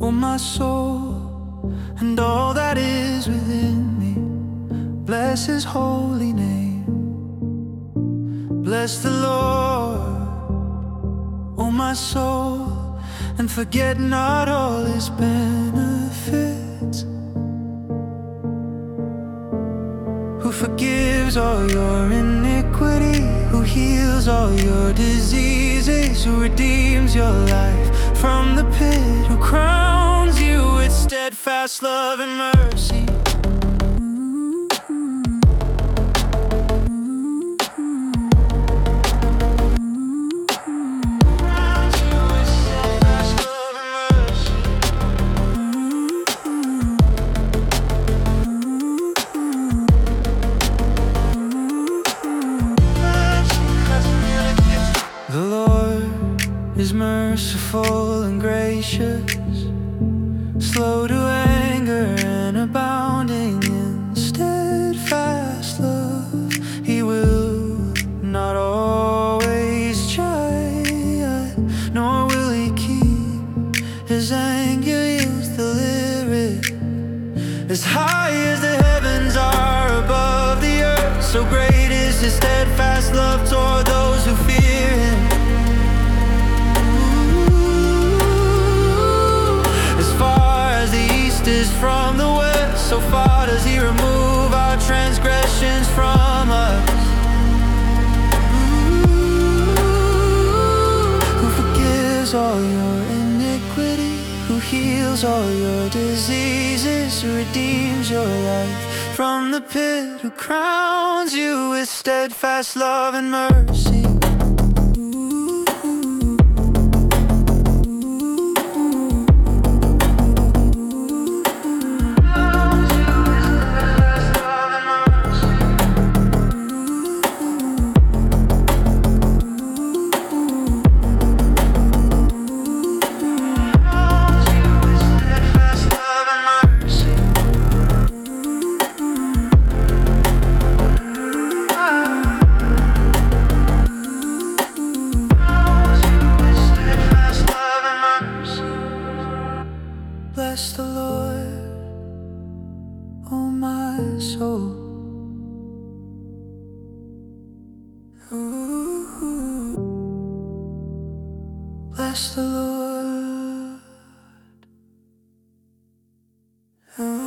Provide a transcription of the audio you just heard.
O my soul, and all that is within me. Bless His holy name. Bless the Lord, O my soul, and forget not all His benefits. Who forgives all your iniquity, who heals all your diseases, who redeems your life from the pit, who crowns you with steadfast love and mercy. The Lord is merciful and gracious, slow to anger and abounding in steadfast love. He will not always chide, nor will He keep His anger is delivered. As high as the heavens are above the earth, so great is His steadfast love toward those who fear Him. Is from the west, so far does He remove our transgressions from us. Who forgives all your iniquity, who heals all your diseases, who redeems your life from the pit, who crowns you with steadfast love and mercy. Bless the Lord, O my soul. Ooh. Bless the Lord. Ooh.